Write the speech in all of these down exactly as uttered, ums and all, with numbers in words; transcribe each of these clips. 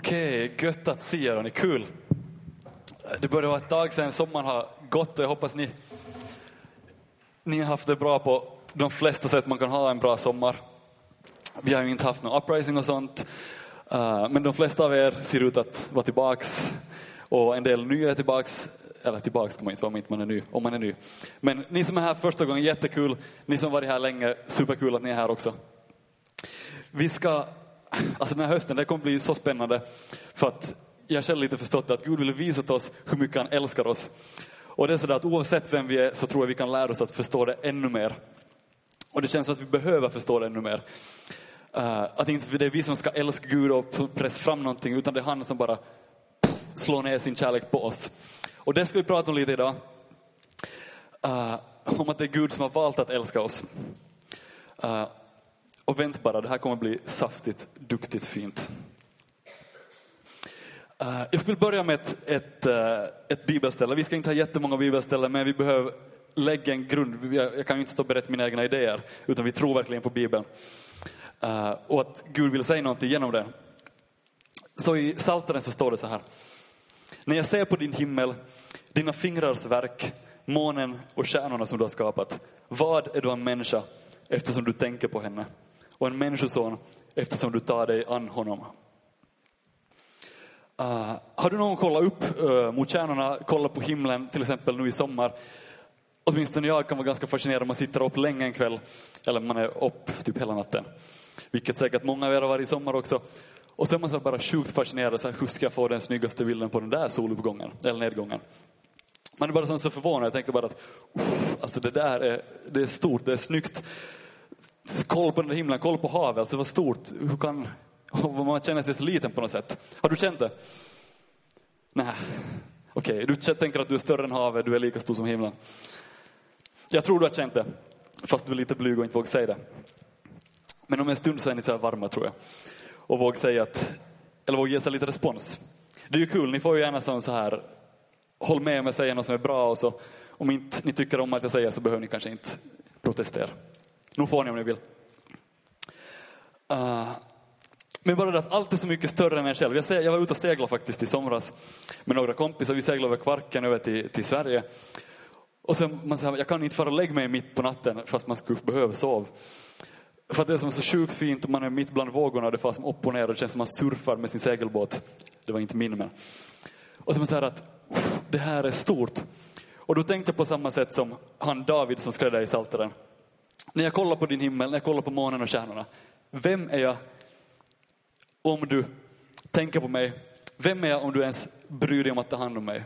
Okej, okay, gött att se er, ni kul. Det börjar vara ett tag sedan sommaren har gått och jag hoppas ni, ni har haft det bra på de flesta sätt man kan ha en bra sommar. Vi har ju inte haft någon uprising och sånt, uh, men de flesta av er ser ut att vara tillbaks och en del nya är tillbaks. Eller tillbaka ska man inte vara om inte man är ny, om man är ny. Men ni som är här första gången, jättekul. Ni som varit här länge, superkul att ni är här också. Vi ska, alltså den här hösten, det kommer bli så spännande. För att jag själv lite förstått att Gud vill visa oss hur mycket han älskar oss. Och det är sådär att oavsett vem vi är så tror jag vi kan lära oss att förstå det ännu mer. Och det känns som att vi behöver förstå det ännu mer. Uh, att inte det är vi som ska älska Gud och pressa fram någonting, utan det är han som bara slår ner sin kärlek på oss. Och det ska vi prata om lite idag. Uh, om att det är Gud som har valt att älska oss. Uh, och vänt bara, det här kommer bli saftigt, duktigt, fint. Uh, jag skulle börja med ett, ett, uh, ett bibelställe. Vi ska inte ha jättemånga bibelställen, men vi behöver lägga en grund. Jag, jag kan ju inte stå och berätta mina egna idéer, utan vi tror verkligen på Bibeln. Uh, och att Gud vill säga någonting genom den. Så i Psaltaren så står det så här. När jag ser på din himmel, dina fingrars verk, månen och stjärnorna som du har skapat. Vad är då en människa eftersom du tänker på henne? Och en människoson eftersom du tar dig an honom. Uh, har du någon kollat upp uh, mot stjärnorna, kollat på himlen till exempel nu i sommar? Åtminstone jag kan vara ganska fascinerad om man sitter upp länge en kväll. Eller man är upp typ hela natten. Vilket säkert många av er har varit i sommar också. Och så är man så bara sjukt fascinerad. Så här, hur ska jag få den snyggaste bilden på den där soluppgången? Eller nedgången. Man är bara så förvånad. Jag tänker bara att alltså det där är, det är stort, det är snyggt. Koll på den där himlen, koll på havet. Alltså vad stort. Hur kan man känner sig så liten på något sätt? Har du känt det? Nej. Okej, okay. Du tänker att du är större än havet. Du är lika stor som himlen. Jag tror du har känt det. Fast du är lite blyg och inte vågar säga det. Men om en stund så är ni så här varma, tror jag. Och våga säga att, eller våga ge sig lite respons. Det är ju kul, ni får ju gärna sån så här, håll med om jag säger något som är bra. Och så, om inte ni tycker om att jag säger så behöver ni kanske inte protestera. Nu får ni om ni vill. Uh, men bara det att allt är så mycket större än en själv. Jag, säger, jag var ute och seglade faktiskt i somras med några kompisar. Vi seglade över Kvarken över till, till Sverige. Och så man säger, jag kan inte fara och lägga mig mitt på natten fast man skulle behöva sova. För att det är som så sjukt fint och man är mitt bland vågorna och det far som upp och ner och det känns som man surfar med sin segelbåt. Det var inte min men. Och så man säger att det här är stort. Och då tänkte jag på samma sätt som han David som skrev där i Psaltaren. När jag kollar på din himmel, när jag kollar på månen och stjärnorna. Vem är jag om du tänker på mig? Vem är jag om du ens bryr dig om att ta hand om mig?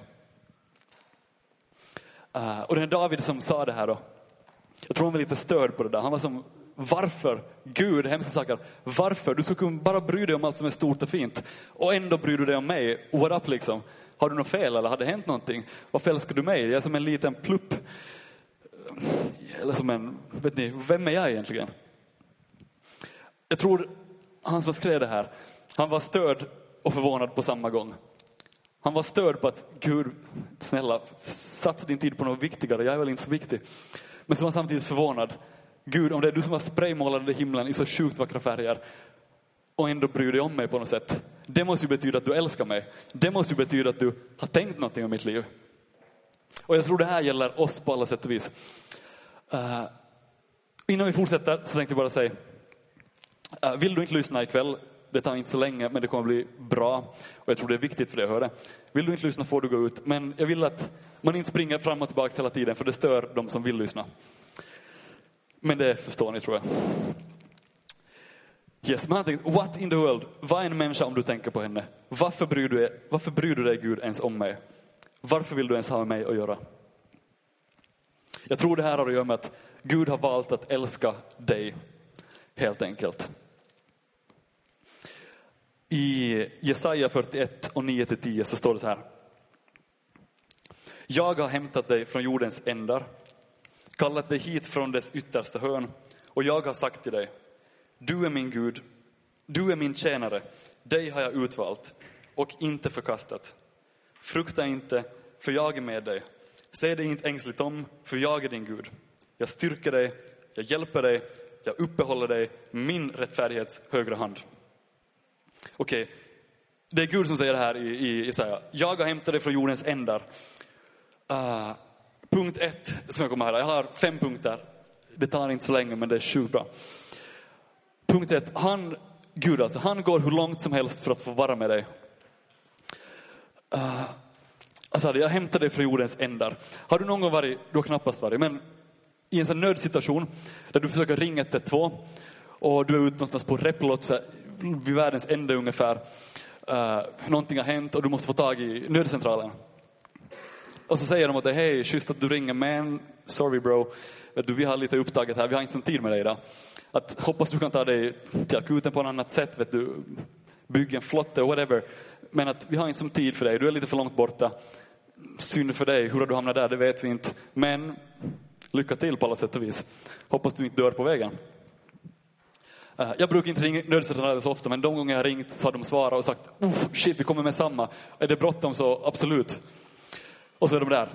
Uh, och det är David som sa det här då. Jag tror han var lite störd på det där. Han var som, varför? Gud, hemska saker. Varför? Du skulle bara bry dig om allt som är stort och fint. Och ändå bryr du dig om mig. What up liksom? Har du något fel eller har det hänt någonting? Varför älskar du mig? Jag är som en liten plupp. Eller som en, vet ni, vem är jag egentligen? Jag tror han som skrev det här, han var störd och förvånad på samma gång. Han var störd på att Gud, snälla, satsa din tid på något viktigare. Jag är väl inte så viktig. Men så var han samtidigt förvånad. Gud, om det är du som har spraymålat i himlen i så sjukt vackra färger och ändå bryr dig om mig på något sätt. Det måste ju betyda att du älskar mig. Det måste ju betyda att du har tänkt någonting om mitt liv. Och jag tror det här gäller oss på alla sätt och vis. Uh, innan vi fortsätter så tänkte jag bara säga, uh, vill du inte lyssna ikväll? Det tar inte så länge, men det kommer bli bra. Och jag tror det är viktigt för dig att höra. Vill du inte lyssna får du gå ut. Men jag vill att man inte springer fram och tillbaka hela tiden, för det stör de som vill lyssna. Men det förstår ni, tror jag. Yes, man har tänkt, what in the world? Vad är en människa om du tänker på henne? Varför bryr du dig, varför bryr du dig Gud ens om mig? Varför vill du ens ha med mig att göra? Jag tror det här har att göra med att Gud har valt att älska dig. Helt enkelt. I Jesaja fyrtioett och nio till tio så står det så här. Jag har hämtat dig från jordens ändar, kallat dig hit från dess yttersta hörn, och jag har sagt till dig, du är min Gud, du är min tjänare, dig har jag utvalt och inte förkastat. Frukta inte, för jag är med dig. Säg dig inte ängsligt om, för jag är din Gud. Jag styrker dig, jag hjälper dig, jag uppehåller dig, min rättfärdighets högra hand. Okej, det är Gud som säger det här i, i Jesaja. Jag har hämtat dig från jordens ändar. Uh, punkt ett som jag kommer här. Jag har fem punkter. Det tar inte så länge, men det är sjukt bra. Punkt ett. Han, Gud alltså, han går hur långt som helst för att få vara med dig. Uh, alltså, jag hämtar dig från jordens ändar. Har du någon gång varit, du har knappast varit, men i en sån nödsituation där du försöker ringa ett ett två och du är ute någonstans på Replot så här, vid världens ände ungefär. Uh, någonting har hänt och du måste få tag i nödcentralen. Och så säger de att det är hej, schysst att du ringer, men sorry bro, vet du, vi har lite upptaget här, vi har inte sån tid med dig idag. Att hoppas du kan ta dig till akuten på ett annat sätt, vet du, bygga en flotte och whatever. Men att vi har inte som tid för dig, du är lite för långt borta. Synd för dig, hur har du hamnat där, det vet vi inte. Men lycka till på alla sätt och vis. Hoppas du inte dör på vägen. Jag brukar inte ringa nödcentralen så ofta, men de gånger jag har ringt så har de svarat och sagt oh, shit, vi kommer med samma. Är det bråttom så absolut. Och så är de där.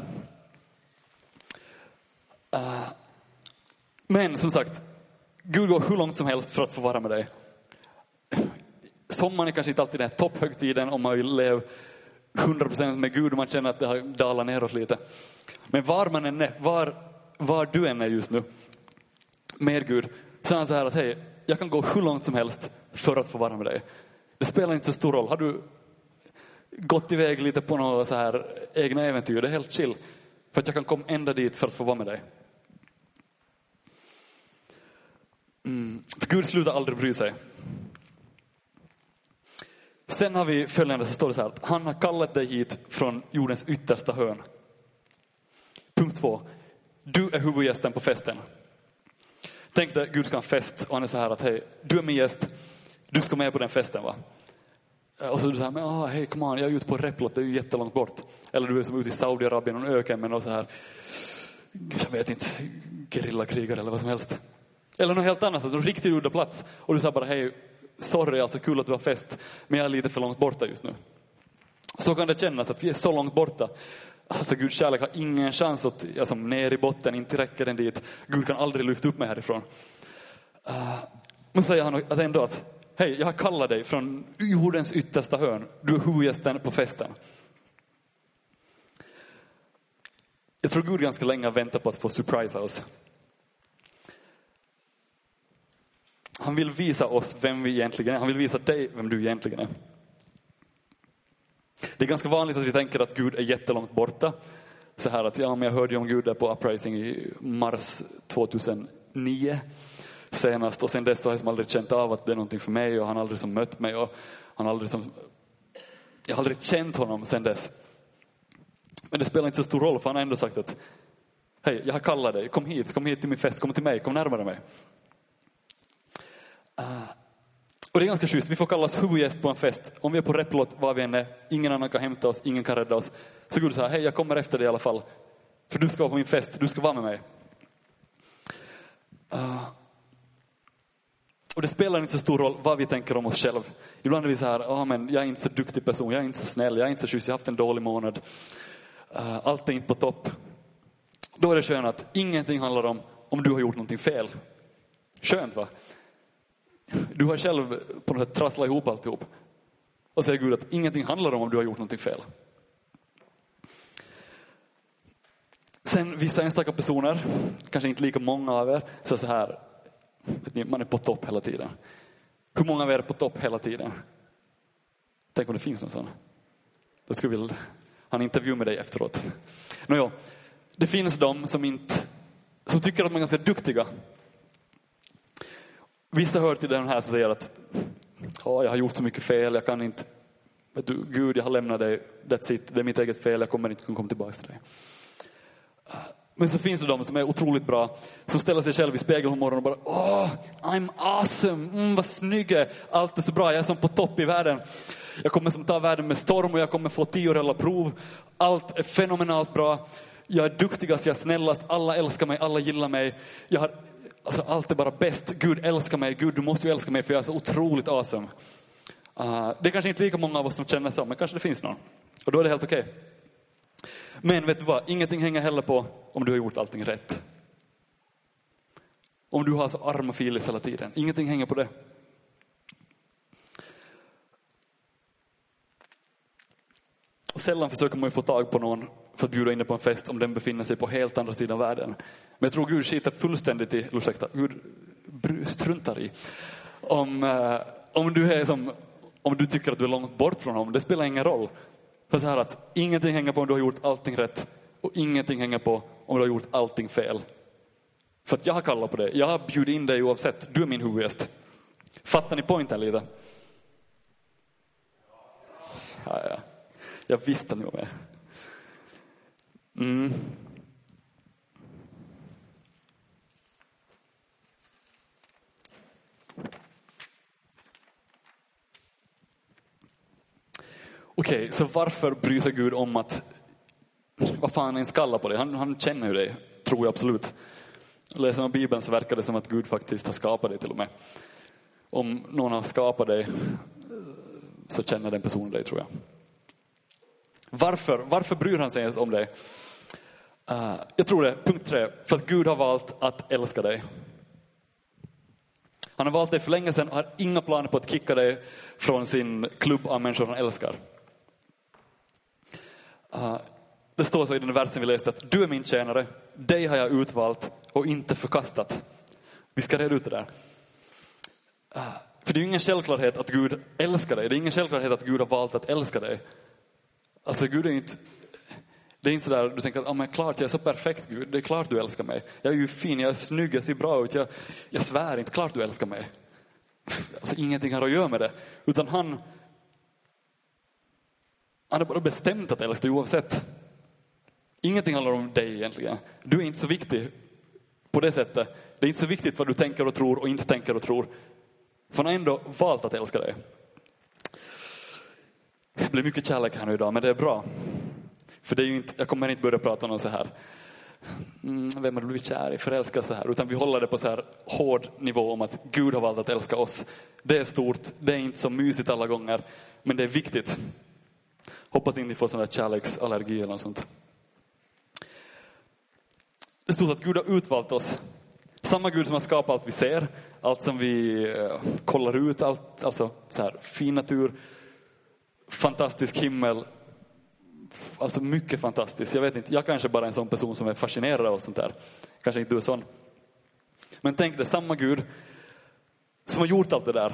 Uh, men som sagt, Gud går hur långt som helst för att få vara med dig. Sommaren är kanske inte alltid den här topphögtiden om man vill leva hundra procent med Gud och man känner att det har dalat neråt lite. Men var man än är, var, var du än är just nu med Gud, så är han så här att hej, jag kan gå hur långt som helst för att få vara med dig. Det spelar inte så stor roll. Har du gått iväg lite på några så här egna äventyr, det är helt chill. För att jag kan komma ända dit för att få vara med dig. Mm. För Gud slutar aldrig bry sig. Sen har vi följande, så står det så här att han har kallat dig hit från jordens yttersta hörn. Punkt två. Du är huvudgästen på festen. Tänk dig, Gud ska ha en fest och han är så här att hej, du är min gäst, du ska med på den festen va? Och så är du så här, men ah, hej, come on, jag är ute på Replot, det är ju jättelångt bort. Eller du är som ute i Saudiarabien och öken med något så här, jag vet inte, gerillakrigare eller vad som helst. Eller något helt annat, en riktigt udda plats. Och du säger bara, hej, sorry, alltså kul att du har fest, men jag är lite för långt borta just nu. Så kan det kännas att vi är så långt borta. Alltså Guds kärlek har ingen chans att, alltså, ner i botten, inte räcker den dit. Gud kan aldrig lyfta upp mig härifrån. Uh, men säger han att ändå att, hej, jag har kallat dig från jordens yttersta hörn. Du är huvudgästen på festen. Jag tror Gud ganska länge väntar på att få surprisa oss. Han vill visa oss vem vi egentligen är. Han vill visa dig vem du egentligen är. Det är ganska vanligt att vi tänker att Gud är jättelångt borta. Så här att, ja, men jag hörde ju om Gud där på Uprising i mars tjugohundranio senast. Och sen dess så har jag som aldrig känt av att det är någonting för mig. Och han har aldrig som mött mig. Och han har aldrig som, jag har aldrig känt honom sen dess. Men det spelar inte så stor roll, för han har ändå sagt att hej, jag har kallat dig. Kom hit, kom hit till min fest. Kom till mig, kom närmare mig. Uh, och det är ganska schysst. Vi får kalla oss huvudgäst på en fest. Om vi är på Replot, var vi än är, ingen annan kan hämta oss, ingen kan rädda oss. Så Gud säger, hej, jag kommer efter dig i alla fall. För du ska vara på min fest, du ska vara med mig. Uh, och det spelar inte så stor roll vad vi tänker om oss själv. Ibland är vi så här, ja, men jag är inte så duktig person, jag är inte så snäll, jag är inte så schysst, jag har haft en dålig månad. Uh, allt är inte på topp. Då är det skönt att ingenting handlar om om du har gjort någonting fel. Skönt, va? Du har själv på något sätt trasslat ihop alltihop. Och säger Gud att ingenting handlar om om du har gjort någonting fel. Sen vissa enstaka personer, kanske inte lika många av er, så så här, vet ni, man är på topp hela tiden. Hur många av er är på topp hela tiden? Tänk om det finns någon sån. Då skulle vi ha en intervju med dig efteråt. Nåja, det finns de som inte, som tycker att man är ganska duktiga. Vissa hör till den här som säger att ja, jag har gjort så mycket fel, jag kan inte, vet du, Gud, jag har lämnat dig, that's it, det är mitt eget fel, jag kommer inte kunna komma tillbaka till dig. Men så finns det de som är otroligt bra, som ställer sig själv i spegeln om morgonen och bara, åh, I'm awesome, mm, vad snygg jag är, allt är så bra, jag är som på topp i världen. Jag kommer som ta världen med storm och jag kommer få tio reella prov, allt är fenomenalt bra, jag är duktigast, jag är snällast, alla älskar mig, alla gillar mig, jag har, alltså allt är bara bäst, Gud älskar mig, Gud du måste ju älska mig för jag är så otroligt awesome. Uh, det är kanske inte lika många av oss som känner så, men kanske det finns någon. Och då är det helt okej. Okay. Men vet du vad, ingenting hänger heller på om du har gjort allting rätt. Om du har så arma filis hela tiden, ingenting hänger på det. Och sällan försöker man ju få tag på någon för att bjuda in på en fest om den befinner sig på helt andra sidan världen. Men jag tror Gud skiter fullständigt i, ursäkta, Gud struntar i. Om, eh, om, du är som, om du tycker att du är långt bort från honom, det spelar ingen roll. För så här att ingenting hänger på om du har gjort allting rätt och ingenting hänger på om du har gjort allting fel. För att jag har kallat på det. Jag har bjudit in dig oavsett. Du är min huvudgäst. Fattar ni poängen lite? Ja, ja. Jag visste att ni var med. Mm. Okej, okay, så varför bryr sig Gud om att vad fan är en skalla på dig? Han, han känner ju dig, tror jag absolut. Läser man Bibeln så verkar det som att Gud faktiskt har skapat dig till och med. Om någon har skapat dig så känner den personen dig, tror jag. Varför, varför bryr han sig om dig? Uh, jag tror det, punkt tre. För att Gud har valt att älska dig. Han har valt dig för länge sedan och har inga planer på att kicka dig från sin klubb av människor han älskar. Uh, det står så i den versen vi läste att du är min tjänare, dig har jag utvalt och inte förkastat. Vi ska reda ut det där. Uh, för det är ju ingen självklarhet att Gud älskar dig. Det är ingen självklarhet att Gud har valt att älska dig. Alltså Gud är inte... Det är inte sådär, du tänker att ah, men klart, jag är så perfekt Gud, det är klart du älskar mig. Jag är ju fin, jag är snygg, jag ser bra ut, jag, jag svär inte, klart du älskar mig. Alltså ingenting har att göra med det. Utan han, han har bara bestämt att älska dig oavsett. Ingenting handlar om dig egentligen. Du är inte så viktig på det sättet. Det är inte så viktigt vad du tänker och tror och inte tänker och tror. För han har ändå valt att älska dig. Det blir mycket kärlek här nu idag, men det är bra. För det är ju inte, jag kommer inte börja prata om så här. Mm, vem har du blivit kär i, förälskad så här. Utan vi håller det på så här hård nivå om att Gud har valt att älska oss. Det är stort, det är inte så mysigt alla gånger. Men det är viktigt. Hoppas inte ni får sån där kärleksallergi eller något sånt. Det står att Gud har utvalt oss. Samma Gud som har skapat allt vi ser. Allt som vi eh, kollar ut. Allt, alltså så här, fin natur. Fantastisk himmel. Alltså mycket fantastiskt. Jag vet inte, jag kanske bara är en sån person som är fascinerad av allt sånt där. Kanske inte du är sån. Men tänk det, samma Gud som har gjort allt det där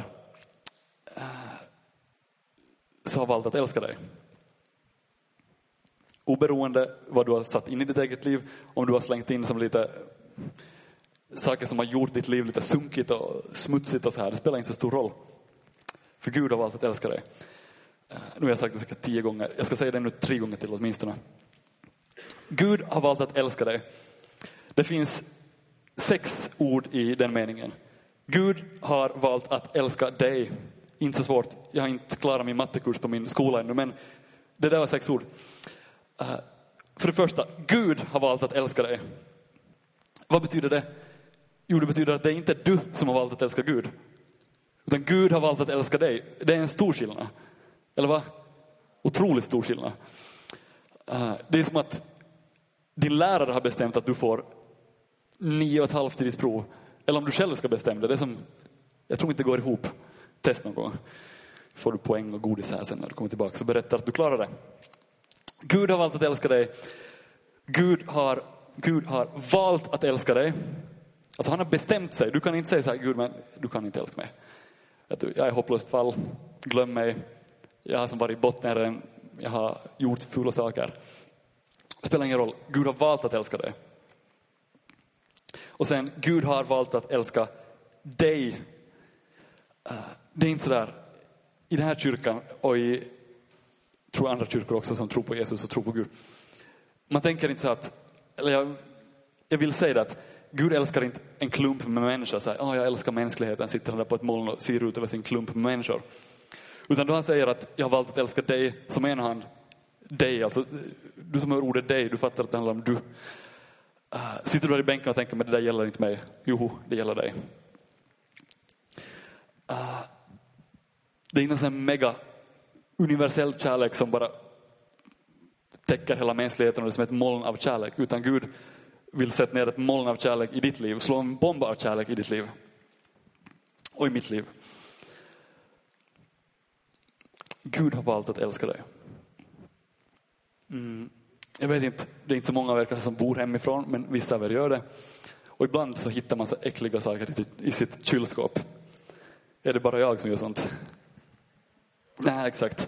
så har valt att älska dig. Oberoende vad du har satt in i ditt eget liv, om du har slängt in som lite saker som har gjort ditt liv lite sunkigt och smutsigt och så här. Det spelar inte så stor roll. För Gud har valt att älska dig. Nu har jag sagt det säkert tio gånger. Jag ska säga det nu tre gånger till åtminstone. Gud har valt att älska dig. Det finns sex ord i den meningen. Gud har valt att älska dig. Inte så svårt. Jag har inte klarat min mattekurs på min skola ännu. Men det där var sex ord. Uh, för det första. Gud har valt att älska dig. Vad betyder det? Jo, det betyder att det är inte du som har valt att älska Gud. Utan Gud har valt att älska dig. Det är en stor skillnad. Eller vad? Otroligt stor skillnad. Uh, det är som att din lärare har bestämt att du får nio och ett halvt i ditt prov. Eller om du själv ska bestämma det. Det är som, jag tror inte det går ihop. Test någon gång. Får du poäng och godis här sen när du kommer tillbaka. Så berättar att du klarar det. Gud har valt att älska dig. Gud har, Gud har valt att älska dig. Alltså han har bestämt sig. Du kan inte säga så här, Gud, men du kan inte älska mig. Jag är hopplöst fall. Glöm mig. Jag har som varit i botten. Jag har gjort fula saker. Det spelar ingen roll. Gud har valt att älska dig. Och sen, Gud har valt att älska dig. Det är inte så där. I den här kyrkan och i tror andra kyrkor också som tror på Jesus och tror på Gud. Man tänker inte så att, eller jag, jag vill säga det att Gud älskar inte en klump med människor. Så här, oh, jag älskar mänskligheten. Sitter han där på ett moln och ser ut över sin klump med människor. Utan då han säger att jag har valt att älska dig, så menar han dig. Alltså, du som hör ordet dig, du fattar att det handlar om du. Uh, sitter du där i bänken och tänker, men det där gäller inte mig. Jo, det gäller dig. Uh, det är inte en sån här mega universell kärlek som bara täcker hela mänskligheten och det är som ett moln av kärlek. Utan Gud vill sätta ner ett moln av kärlek i ditt liv. Slå en bomb av kärlek i ditt liv. Och i mitt liv. Gud har valt att älska dig. Mm, jag vet inte, det är inte så många verkar som bor hemifrån, men vissa väl gör det. Och ibland så hittar man så äckliga saker i, i sitt kylskåp. Är det bara jag som gör sånt? Nej, exakt.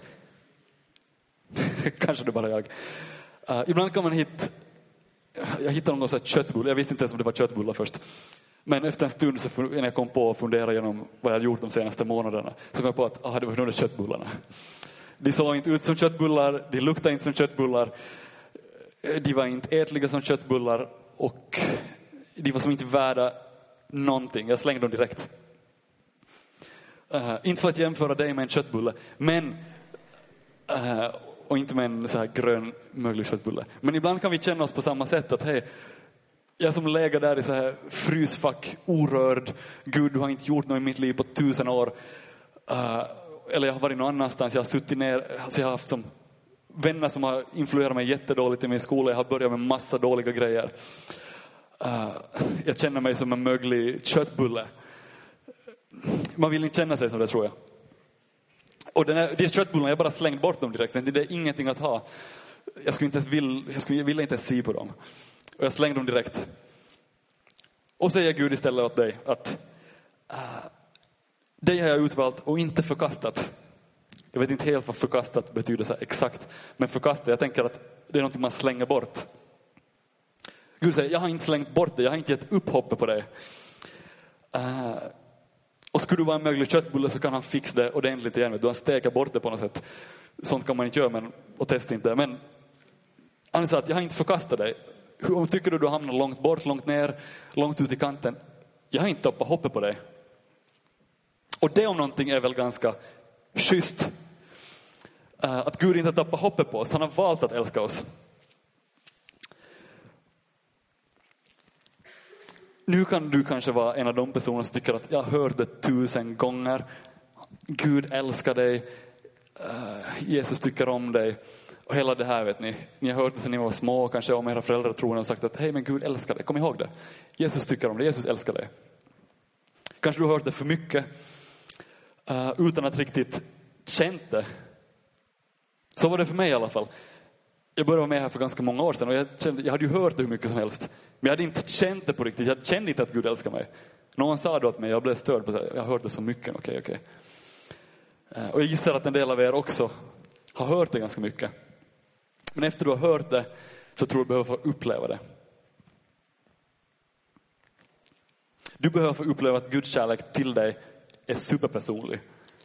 Kanske det är bara jag. Uh, ibland kan man hitta... Jag hittade någon sån här köttbulle. Jag visste inte ens om det var köttbullar först. Men efter en stund så när jag kom på att fundera igenom vad jag hade gjort de senaste månaderna, så kom jag på att ah, det var de där köttbullarna. De såg inte ut som köttbullar, de luktade inte som köttbullar, de var inte ätliga som köttbullar och de var som inte värda någonting. Jag slängde dem direkt. Uh, inte för att jämföra dig med en köttbulle, men uh, och inte med en så här grön möglig köttbulle. Men ibland kan vi känna oss på samma sätt att hej, jag som lägger där i så här frysfack, orörd. Gud, du har inte gjort något i mitt liv på tusen år. Uh, eller jag har varit någon annanstans. Jag har suttit ner. Alltså jag har haft som vänner som har influerat mig jättedåligt i min skola. Jag har börjat med massa dåliga grejer. Uh, jag känner mig som en möglig köttbulle. Man vill inte känna sig som det, tror jag. Och den här, de köttbullarna, jag bara slängt bort dem direkt. Det är ingenting att ha. Jag skulle inte ens vill, jag skulle, jag ville inte ens se på dem. Och jag slängde dem direkt. Och säger Gud istället åt dig att uh, dig har jag utvalt och inte förkastat. Jag vet inte helt vad förkastat betyder så här exakt. Men förkastat, jag tänker att det är något man slänger bort. Gud säger, jag har inte slängt bort det. Jag har inte gett upp hoppet på dig. Uh, och skulle du vara en möjlig köttbulle så kan han fixa det ordentligt igen. Du har stekat bort det på något sätt. Sånt kan man inte göra, men, och testa inte. Men han sa att jag har inte förkastat dig. Om tycker du du hamnar långt bort, långt ner, långt ut i kanten. Jag har inte tappat hoppet på dig. Och det om någonting är väl ganska schysst. Uh, att Gud inte har tappat hoppet på oss. Han har valt att älska oss. Nu kan du kanske vara en av de personer som tycker att jag har hört det tusen gånger. Gud älskar dig. Uh, Jesus tycker om dig. Och hela det här, vet ni. Ni har hört det sedan ni var små. Kanske om era föräldrar tror och sagt att hej, men Gud älskar dig. Kom ihåg det. Jesus tycker om dig. Jesus älskar dig. Kanske du har hört det för mycket. Uh, utan att riktigt känt det. Så var det för mig i alla fall. Jag började vara med här för ganska många år sedan. Och jag, kände, jag hade ju hört det hur mycket som helst. Men jag hade inte känt det på riktigt. Jag kände inte att Gud älskar mig. Någon sa då åt mig. Jag blev störd på det. Jag har hört det så mycket. Okej, okej. Uh, och jag gissar att en del av er också har hört det ganska mycket. Men efter du har hört det så tror du behöver få uppleva det. Du behöver få uppleva att Guds kärlek till dig är superpersonlig.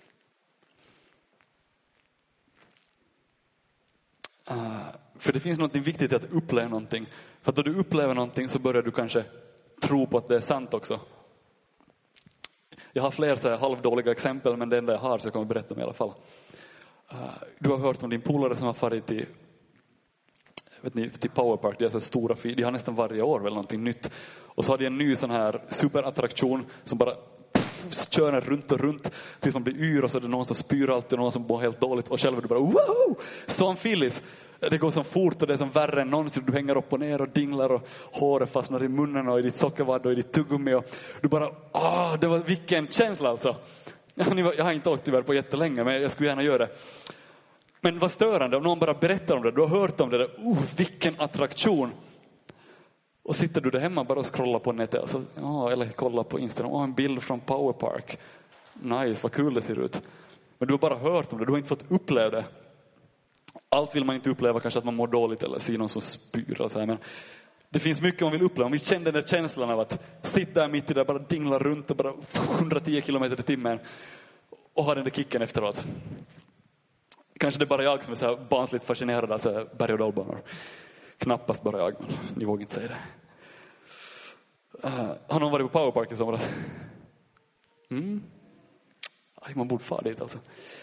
Uh, för det finns något viktigt i att uppleva någonting. För att då du upplever någonting så börjar du kanske tro på att det är sant också. Jag har fler så här halvdåliga exempel, men det enda jag har så jag kommer berätta om i alla fall. Uh, du har hört om din polare som har farit till vet ni, till Powerpark, det är så stora, de har nästan varje år väl någonting nytt. Och så har de en ny sån här superattraktion som bara pff, kör runt och runt tills man blir yr och så är det någon som spyr allt och någon som mår helt dåligt och själv är du bara wow! Som Phyllis. Det går så fort och det är som värre än någonsin. Du hänger upp och ner och dinglar och håret fastnar i munnen och i ditt sockervadd och i ditt tuggummi och du bara, ah, det var vilken känsla alltså. Jag har inte åkt tyvärr på jättelänge, men jag skulle gärna göra det. Men vad störande om någon bara berättar om det. Du har hört om det där. Oh, vilken attraktion. Och sitter du där hemma bara och scrollar på nätet. Alltså, ja, eller kollar på Instagram. Oh, en bild från Powerpark. Nice, vad kul det ser ut. Men du har bara hört om det. Du har inte fått uppleva det. Allt vill man inte uppleva. Kanske att man mår dåligt eller ser någon som spyr. Och så här. Men det finns mycket man vill uppleva. Om vi känner den där känslan av att sitta där mitt i det. Bara dingla runt och bara hundratio kilometer i timmen. Och ha den där kicken efteråt. Kanske det är bara jag som är så här barnsligt fascinerad av så här berg- och dalbanor. Knappast bara jag, men ni vågar inte säga det. Uh, har någon varit på Powerpark i somras? Mm. Aj, man borde fara dit alltså.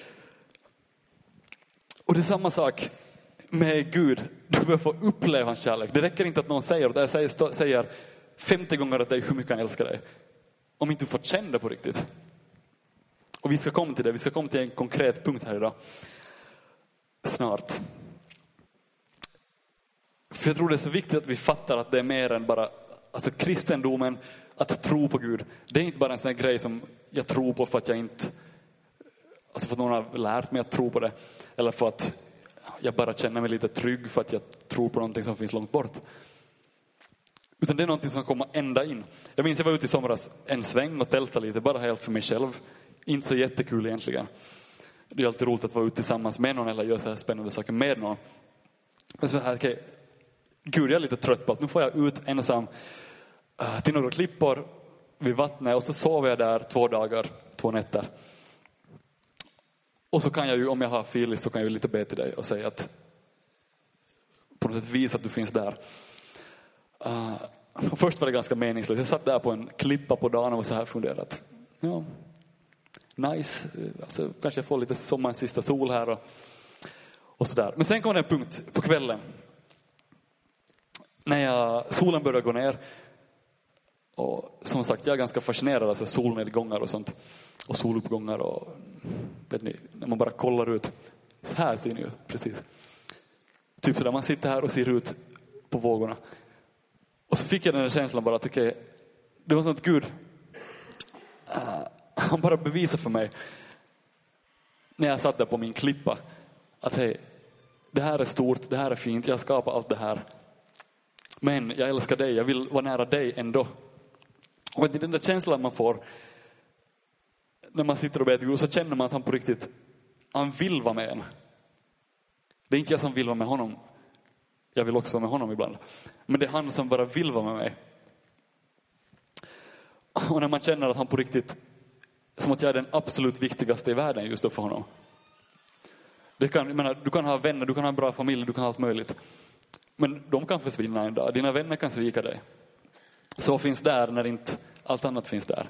Och det är samma sak med Gud. Du behöver få uppleva hans kärlek. Det räcker inte att någon säger, att jag säger, säger femtio gånger att det är hur mycket han älskar dig. Om inte du får känna det på riktigt. Och vi ska komma till det. Vi ska komma till en konkret punkt här idag. Snart. För jag tror det är så viktigt att vi fattar att det är mer än bara, alltså kristendomen, att tro på Gud. Det är inte bara en sån här grej som jag tror på för att jag inte, alltså för att någon har lärt mig att tro på det. Eller för att jag bara känner mig lite trygg för att jag tror på någonting som finns långt bort. Utan det är någonting som kommer ända in. Jag minns jag var ute i somras en sväng och tälta lite, bara helt för mig själv. Inte så jättekul egentligen. Det är alltid roligt att vara ute tillsammans med någon eller göra så här spännande saker med någon. Men så här, okej, okay, Gud, jag är lite trött på att nu får jag ut ensam uh, till några klippor vid vattnet och så sover jag där två dagar, två nätter. Och så kan jag ju, om jag har Filis, så kan jag ju lite be till dig och säga att på något sätt visa att du finns där. Uh, och först var det ganska meningslöst. Jag satt där på en klippa på dagen och var så här funderat. Ja, nice. Alltså, kanske jag får lite sommarens sista sol här och, och sådär. Men sen kom det en punkt på kvällen. När jag, solen började gå ner. Och som sagt, jag är ganska fascinerad av alltså solnedgångar och sånt. Och soluppgångar och vet ni, när man bara kollar ut. Så här ser ni ju precis. Typ så där man sitter här och ser ut på vågorna. Och så fick jag den här känslan bara att okej, okay, det var sånt Gud. Uh, han bara bevisade för mig. När jag satt där på min klippa. Att hej, det här är stort, det här är fint, jag skapar allt det här. Men jag älskar dig, jag vill vara nära dig ändå. Och det är den där känslan man får när man sitter och ber till Gud, så känner man att han på riktigt, han vill vara med en. Det är inte jag som vill vara med honom. Jag vill också vara med honom ibland. Men det är han som bara vill vara med mig. Och när man känner att han på riktigt, som att jag är den absolut viktigaste i världen just då för honom. Det kan, jag menar, du kan ha vänner, du kan ha en bra familj, du kan ha allt möjligt. Men de kan försvinna en dag. Dina vänner kan svika dig. Så finns där när inte allt annat finns där.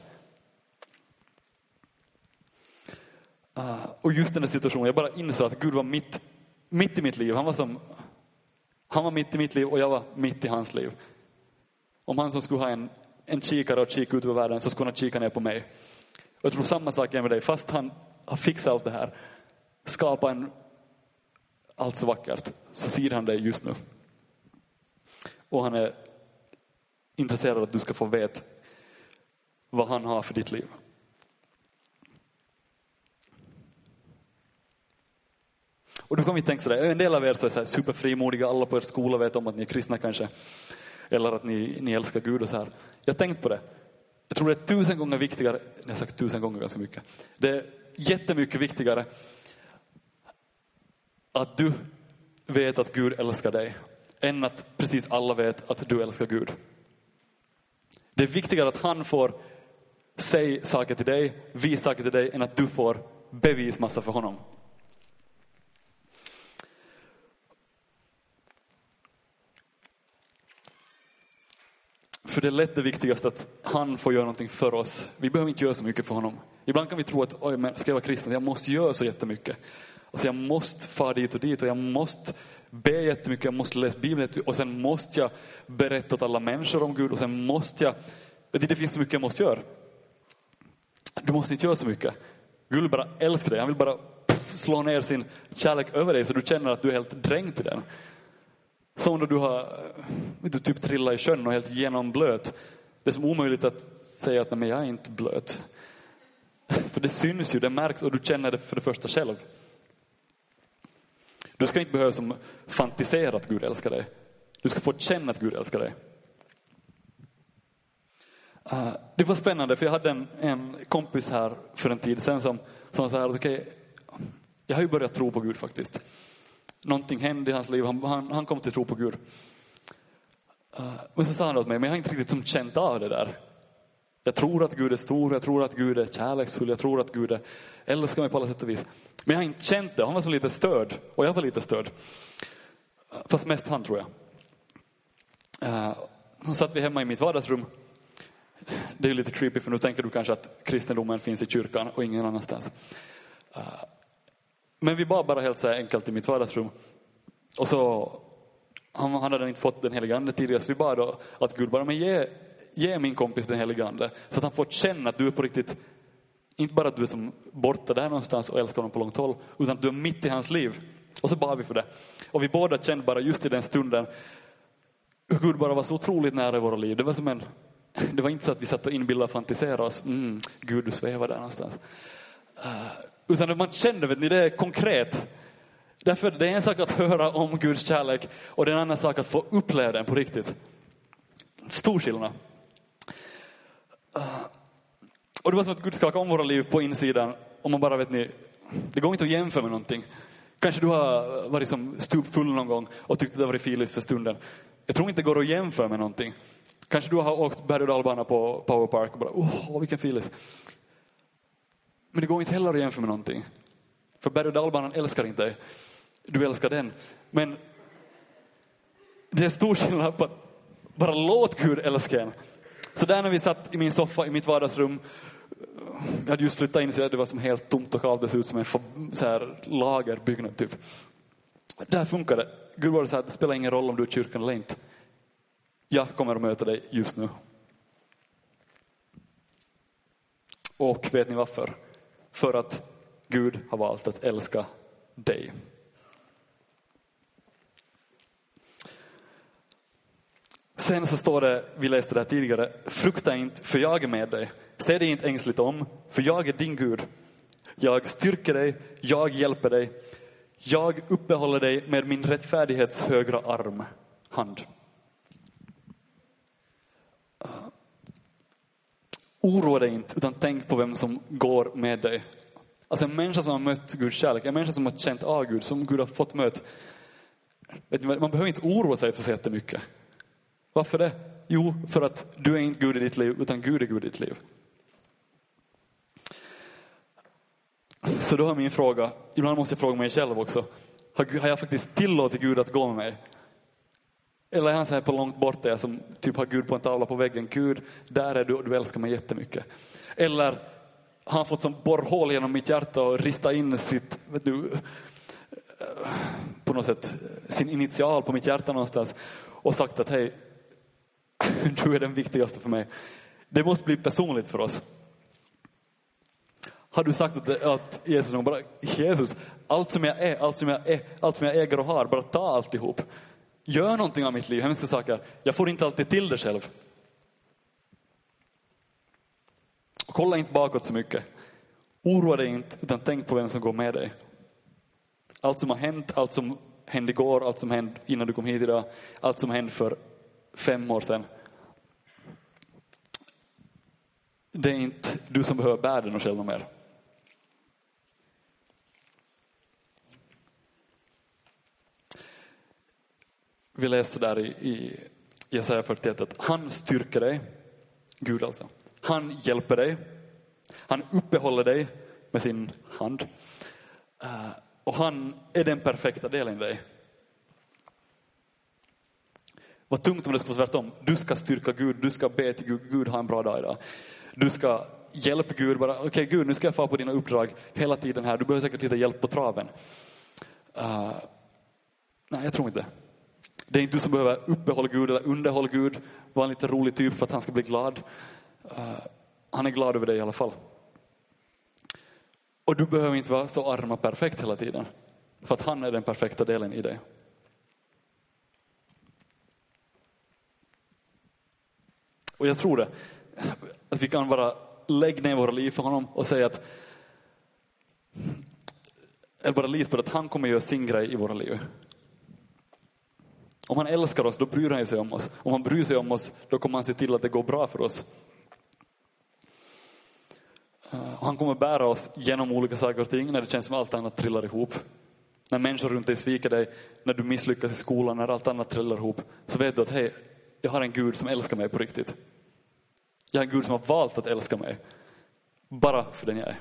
Uh, och just den här situationen, jag bara insåg att Gud var mitt, mitt i mitt liv. Han var som, han var mitt i mitt liv och jag var mitt i hans liv. Om han som skulle ha en, en kikare och kika ut över världen, så skulle han kika ner på mig. Och jag tror samma sak är med dig. Fast han har fixat allt det här, skapa en allt så vackert, så ser han dig just nu. Och han är intresserad av att du ska få veta vad han har för ditt liv. Och då kan vi tänka sådär, en del av er så är så här superfrimodiga, alla på er skola vet om att ni är kristna kanske. Eller att ni, ni älskar Gud och så här. Jag har tänkt på det. Jag tror det är tusen gånger viktigare, jag har sagt tusen gånger ganska mycket. Det är jättemycket viktigare att du vet att Gud älskar dig än att precis alla vet att du älskar Gud. Det är viktigare att han får säga saker till dig, visa saker till dig, än att du får bevis massa för honom. För det är lätt det viktigaste att han får göra någonting för oss. Vi behöver inte göra så mycket för honom. Ibland kan vi tro att oj, men ska jag vara kristen, jag måste göra så jättemycket. Alltså jag måste fara dit och dit och jag måste be jättemycket, jag måste läsa Bibeln och sen måste jag berätta åt alla människor om Gud och sen måste jag, det finns så mycket jag måste göra. Du måste inte göra så mycket. Gud vill bara älska dig, han vill bara puff, slå ner sin kärlek över dig så du känner att du är helt dränkt i den. Som när du har du typ trillat i sjön och helt genomblöt. Det är som omöjligt att säga att nej, men jag är inte blöt. För det syns ju, det märks och du känner det för det första själv. Du ska inte behöva som fantisera att Gud älskar dig. Du ska få känna att Gud älskar dig. Uh, det var spännande för jag hade en, en kompis här för en tid sedan som, som sa här, okej, okay, jag har ju börjat tro på Gud faktiskt. Någonting hände i hans liv, han, han, han kom till tro på Gud. Uh, och så sa han åt mig, men jag har inte riktigt som känt av det där. Jag tror att Gud är stor, jag tror att Gud är kärleksfull, jag tror att Gud är, älskar mig på alla sätt och vis. Men jag har inte känt det, han var så lite störd och jag var lite störd. Fast mest han tror jag. Uh, så satt vi hemma i mitt vardagsrum. Det är ju lite creepy för nu tänker du kanske att kristendomen finns i kyrkan och ingen annanstans. Uh, men vi var bara helt så här enkelt i mitt vardagsrum. Och så, han, han hade inte fått den heliga ande tidigare, så vi bad då att Gud bara, men ge, ge min kompis den heliga ande. Så att han får känna att du är på riktigt, inte bara att du är som borta där någonstans och älskar honom på långt håll, utan att du är mitt i hans liv. Och så bad vi för det. Och vi båda kände bara just i den stunden hur Gud bara var så otroligt nära i våra liv. Det var som en, det var inte så att vi satt och inbillade och fantiserade oss. Mm, Gud, du svävar där någonstans. Uh, utan man kände, vet ni, det är konkret. Därför det är en sak att höra om Guds kärlek och det är en annan sak att få uppleva den på riktigt. Stor skillnad. Och det var som att Gud skakade om våra liv på insidan. Om man bara vet ni, det går inte att jämföra med någonting. Kanske du har varit som stupfull någon gång och tyckte det var filis för stunden. Jag tror inte det går att jämföra med någonting. Kanske du har åkt berg- och dalbana på Powerpark och bara, åh, vilken filis. Men det går inte heller att jämföra med någonting. För berg- och dalbanan älskar inte dig. Du älskar den. Men det är stor skillnad på att bara låt Gud älska en. Så där när vi satt i min soffa i mitt vardagsrum. Jag hade just flyttat in så det var som helt tomt och kallt. Det såg ut som en så här lagerbyggnad typ. Där funkar det. Gud var så här, det spelar ingen roll om du är i kyrkan eller inte. Jag kommer att möta dig just nu. Och vet ni varför? För att Gud har valt att älska dig. Sen så står det, vi läste det här tidigare, frukta inte för jag är med dig. Se dig inte ängsligt om, för jag är din Gud. Jag styrker dig, jag hjälper dig. Jag uppehåller dig med min rättfärdighets högra arm, hand. Oroa dig inte, utan tänk på vem som går med dig. Alltså en människa som har mött Guds kärlek, en människa som har känt av Gud, som Gud har fått möta. Man behöver inte oroa sig för så jättemycket. Varför det? Jo, för att du är inte Gud i ditt liv, utan Gud är Gud i ditt liv. Så då har min fråga, ibland måste jag fråga mig själv också. Har, har jag faktiskt tillåtit Gud att gå med mig? Eller är han så här på långt bort där som typ har Gud på en tavla på väggen. Gud, där är du och du älskar mig jättemycket. Eller har han fått som borrhål genom mitt hjärta och rista in sitt, vet du, på något sätt, sin initial på mitt hjärta någonstans. Och sagt att hej, du är den viktigaste för mig. Det måste bli personligt för oss. Har du sagt att, att Jesus bara, Jesus, allt som jag är, allt som jag är, allt som jag äger och har, bara ta alltihop. Gör någonting av mitt liv, hemska saker. Jag får inte alltid till det själv. Kolla inte bakåt så mycket. Oroa dig inte, utan tänk på vem som går med dig. Allt som har hänt, allt som hände igår, allt som hände innan du kom hit idag, allt som hände för fem år sedan. Det är inte du som behöver bära den och själv mer. Vi läser där i, i Jesaja fyrtioett att han styrker dig, Gud alltså. Han hjälper dig. Han uppehåller dig med sin hand. Uh, och han är den perfekta delen i dig. Vad tungt om det skulle vara tvärtom. Du ska styrka Gud, du ska be till Gud, Gud ha en bra dag idag. Du ska hjälpa Gud, bara okej okay, Gud, nu ska jag få på dina uppdrag hela tiden här. Du behöver säkert lite hjälp på traven. Uh, nej, jag tror inte. Det är inte du som behöver uppehålla Gud eller underhålla Gud. Var en lite rolig typ för att han ska bli glad. Uh, han är glad över dig i alla fall. Och du behöver inte vara så arm och perfekt hela tiden. För att han är den perfekta delen i dig. Och jag tror det. Att vi kan bara lägga ner våra liv för honom och säga att eller bara lita på att han kommer göra sin grej i våra liv. Om han älskar oss, då bryr han sig om oss. Om han bryr sig om oss, då kommer han se till att det går bra för oss. Och han kommer bära oss genom olika saker och ting när det känns som allt annat trillar ihop. När människor runt dig sviker dig, när du misslyckas i skolan, när allt annat trillar ihop. Så vet du att hej, jag har en Gud som älskar mig på riktigt. Jag har en Gud som har valt att älska mig. Bara för den jag är.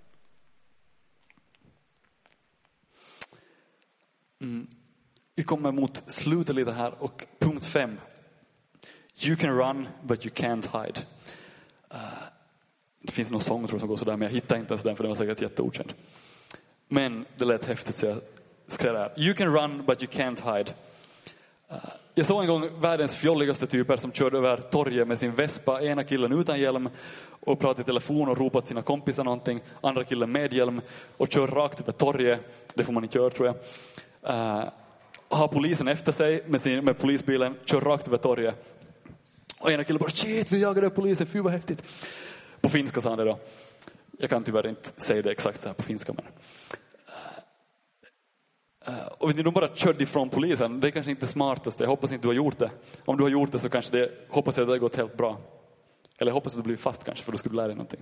Mm. Vi kommer mot slutet lite här och punkt fem. You can run but you can't hide. Uh, det finns någon sång tror jag som går sådär, men jag hittar inte ens den för den var säkert jätteokänd. Men det lät häftigt så jag skrev det här. You can run but you can't hide. Uh, jag såg en gång världens fjolligaste typer som körde över torget med sin Vespa. Ena killen utan hjälm och pratade i telefon och ropade till sina kompisar någonting. Andra killen med hjälm och kör rakt över torget. Det får man inte göra tror jag. Uh, har polisen efter sig med, sin, med polisbilen, kör rakt över torget. Och ena killen bara, shit, vi jagade polisen, fy vad häftigt. På finska sa han det då. Jag kan tyvärr inte säga det exakt så här på finska. Men. Och de bara körde ifrån polisen. Det är kanske inte smartaste. Jag hoppas inte du har gjort det. Om du har gjort det så kanske det, hoppas jag att det har gått helt bra. Eller jag hoppas att du blir fast kanske, för då ska du lära dig någonting.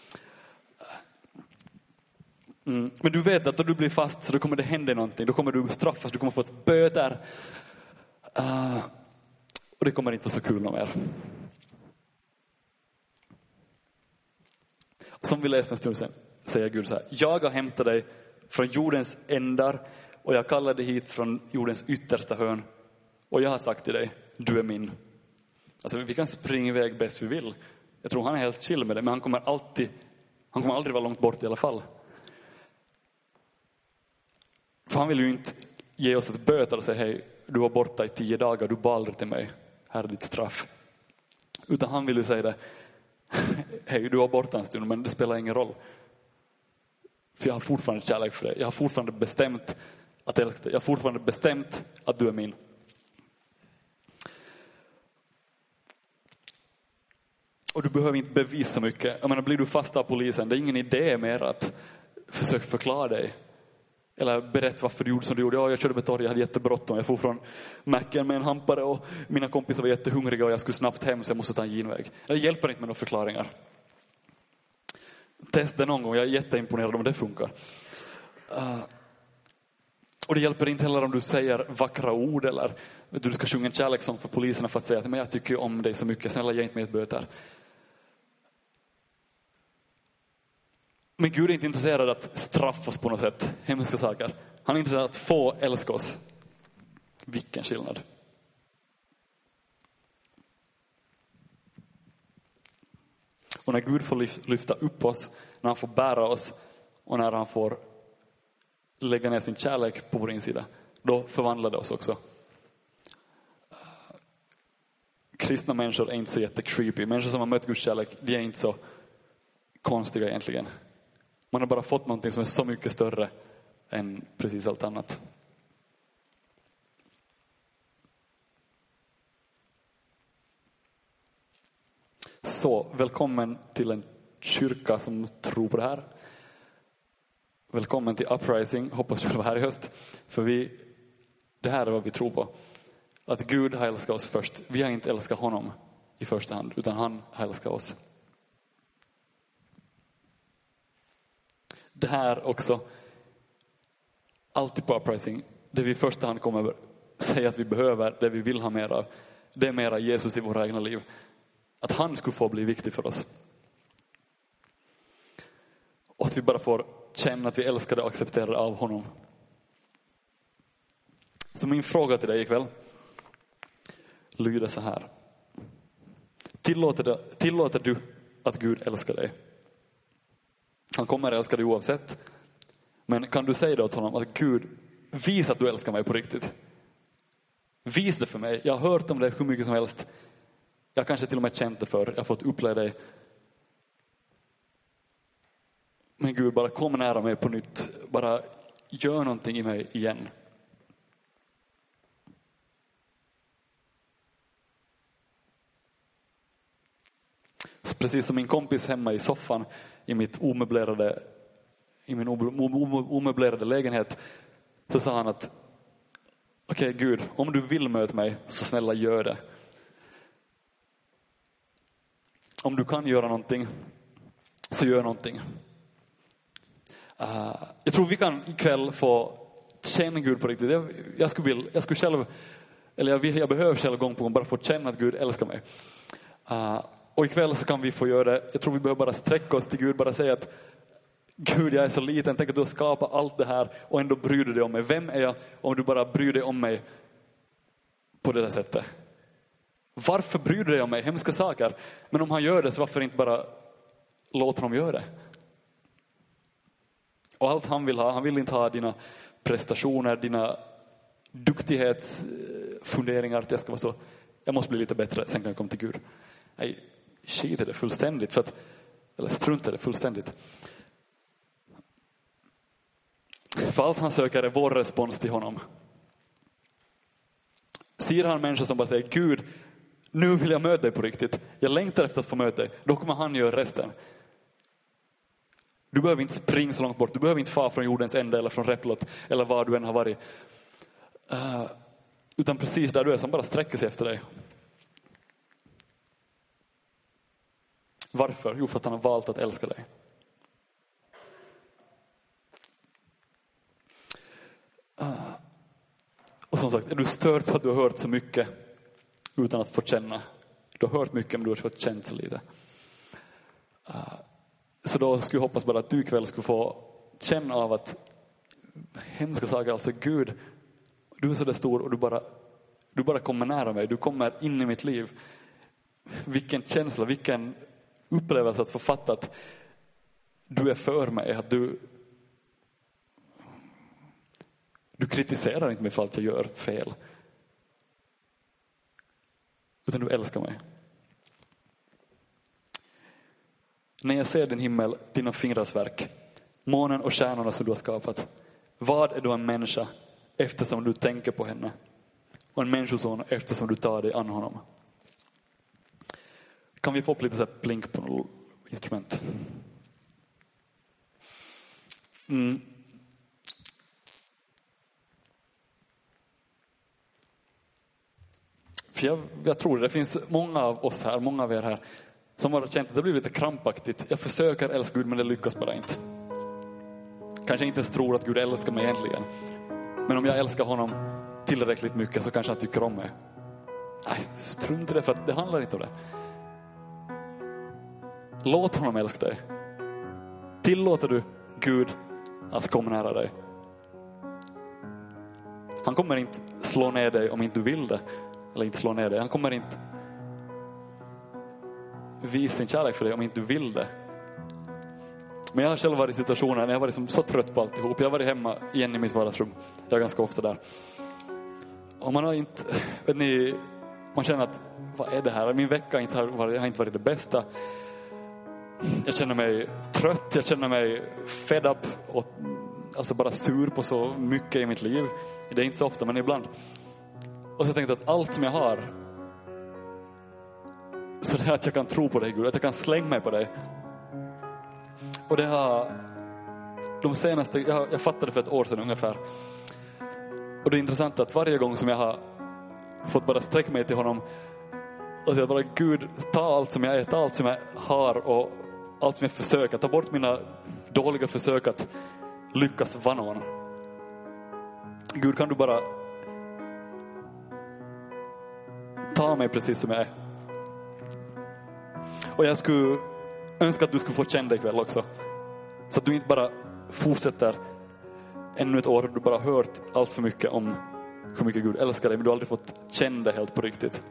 Mm. Men du vet att då du blir fast så då kommer det hända någonting. Då kommer du straffas, du kommer få ett böter. Uh, och det kommer inte vara så kul någon mer. Som vi läste för en stund sedan säger Gud så här: jag har hämtat dig från jordens ändar och jag kallar dig hit från jordens yttersta hörn. Och jag har sagt till dig, du är min. Alltså vi kan springa iväg bäst vi vill. Jag tror han är helt chill med det, men han kommer alltid, han kommer aldrig vara långt bort i alla fall. För han vill ju inte ge oss ett böter och säga, hej, du var borta i tio dagar, du bad aldrig till mig. Här är ditt straff. Utan han vill ju säga det, hej, du var borta en stund, men det spelar ingen roll. För jag har fortfarande kärlek för dig. Jag har fortfarande bestämt att älska dig. Jag har fortfarande bestämt att du är min. Och du behöver inte bevisa så mycket. Jag menar, blir du fast av polisen, det är ingen idé mer att försöka förklara dig. Eller berätta varför du gjorde som du gjorde. Ja, jag körde på torg, jag hade jättebråttom. Jag får från macken med en hampare och mina kompisar var jättehungriga och jag skulle snabbt hem så jag måste ta en genväg. Det hjälper inte med några förklaringar. Testa någon gång, jag är jätteimponerad om det funkar. Uh, och det hjälper inte heller om du säger vackra ord eller du ska sjunga en kärlekssång för poliserna för att säga att men jag tycker om dig så mycket, snälla ge inte mig ett böter. Men Gud är inte intresserad av att straffa oss på något sätt, hemska saker. Han är intresserad av att få älska oss. Vilken skillnad. Och när Gud får lyfta upp oss, när han får bära oss och när han får lägga ner sin kärlek på vår insida, då förvandlar det oss också. Kristna människor är inte så jättecreepy. Människor som har mött Guds kärlek, de är inte så konstiga egentligen. Man har bara fått någonting som är så mycket större än precis allt annat. Så, välkommen till en kyrka som tror på det här. Välkommen till Uprising. Hoppas du var här i höst. För vi, det här är vad vi tror på. Att Gud har älskat oss först. Vi har inte älskat honom i första hand, utan han har älskat oss. Det här också, alltid på Uprising, det vi i första hand kommer säga att vi behöver, det vi vill ha mer av, det är mera Jesus i våra egna liv. Att han skulle få bli viktig för oss. Och att vi bara får känna att vi älskar och accepterar av honom. Så min fråga till dig ikväll lyder så här. Tillåter, det, tillåter du att Gud älskar dig? Han kommer älska dig oavsett. Men kan du säga det åt honom att Gud, visa att du älskar mig på riktigt. Vis det för mig. Jag har hört om det hur mycket som helst. Jag kanske till och med känt det för. Jag har fått uppleva dig. Men Gud, bara kom nära mig på nytt. Bara gör någonting i mig igen. Precis som min kompis hemma i soffan i mitt omöblerade i min omöblerade lägenhet, så sa han att okej, okay, Gud, om du vill möta mig så snälla gör det. Om du kan göra någonting så gör någonting. Uh, jag tror vi kan ikväll få känna Gud på riktigt. Jag, jag, skulle, vilja, jag skulle själv, eller jag, vill, jag behöver själv gång på gång bara få känna att Gud älskar mig. Uh, och ikväll så kan vi få göra det. Jag tror vi behöver bara sträcka oss till Gud, bara säga att Gud, jag är så liten. Tänk att du har skapat allt det här och ändå bryr du dig om mig. Vem är jag om du bara bryr dig om mig på det där sättet? Varför bryr du dig om mig? Hemska saker. Men om han gör det, så varför inte bara låta honom göra det? Och allt han vill ha, han vill inte ha dina prestationer, dina duktighetsfunderingar att jag ska vara så, jag måste bli lite bättre, sen kan jag komma till Gud. Nej, skit i det fullständigt, för att, eller strunt i det fullständigt. För allt han söker är vår respons till honom. Ser han människor som bara säger, Gud, nu vill jag möta dig på riktigt. Jag längtar efter att få möta dig. Då kommer han göra resten. Du behöver inte springa så långt bort. Du behöver inte fara från jordens ände eller från Replot eller var du än har varit. Uh, utan precis där du är, som bara sträcker sig efter dig. Varför? Jo, för att han har valt att älska dig. Uh, och som sagt, är du störd på att du har hört så mycket utan att få känna? Du har hört mycket men du har fått känna så lite. Uh, så då skulle jag hoppas bara att du ikväll skulle få känna av att hemska saker, alltså Gud, du är så där stor och du bara, du bara kommer nära mig. Du kommer in i mitt liv. Vilken känsla, vilken upplevelse att få fatta att du är för mig. Att du, du kritiserar inte mig för att jag gör fel. Utan du älskar mig. När jag ser din himmel, dina fingrars verk, månen och stjärnorna som du har skapat. Vad är då en människa eftersom du tänker på henne? Och en människoson eftersom du tar dig an honom. Kan vi få upp lite så här blink på något instrument? Mm. För jag, jag tror det, det finns många av oss här, många av er här som har känt att det blir lite krampaktigt. Jag försöker älska Gud men det lyckas bara inte. Kanske inte ens tror att Gud älskar mig egentligen. Men om jag älskar honom tillräckligt mycket så kanske han tycker om mig. Nej, strunt i det, för att det handlar inte om det. Låt honom älska dig. Tillåter du Gud att komma nära dig. Han kommer inte slå ner dig om inte du vill det. Eller inte slå ner dig. Han kommer inte visa sin kärlek för dig om inte du vill det. Men jag har själv varit i situationer när jag var liksom så trött på alltihop. Jag har varit hemma igen i mitt vardagsrum. Jag är ganska ofta där. Och man har inte, vet ni, man känner att vad är det här? Min vecka har inte varit, har inte varit det bästa. Jag känner mig trött, jag känner mig fed up och alltså bara sur på så mycket i mitt liv. Det är inte så ofta, men ibland. Och så jag tänkte att allt som jag har, så det är att jag kan tro på dig Gud, att jag kan slänga mig på dig. Och det har de senaste, jag, jag fattade för ett år sedan ungefär. Och det är intressant att varje gång som jag har fått bara sträcka mig till honom och säga bara Gud, ta allt som jag är, ta allt som jag har och allt som jag försöker, ta bort mina dåliga försök att lyckas vanan. Gud, kan du bara ta mig precis som jag är. Och jag skulle önska att du skulle få känna det ikväll också. Så att du inte bara fortsätter ännu ett år och du bara hört allt för mycket om hur mycket Gud älskar dig, men du har aldrig fått känna det helt på riktigt.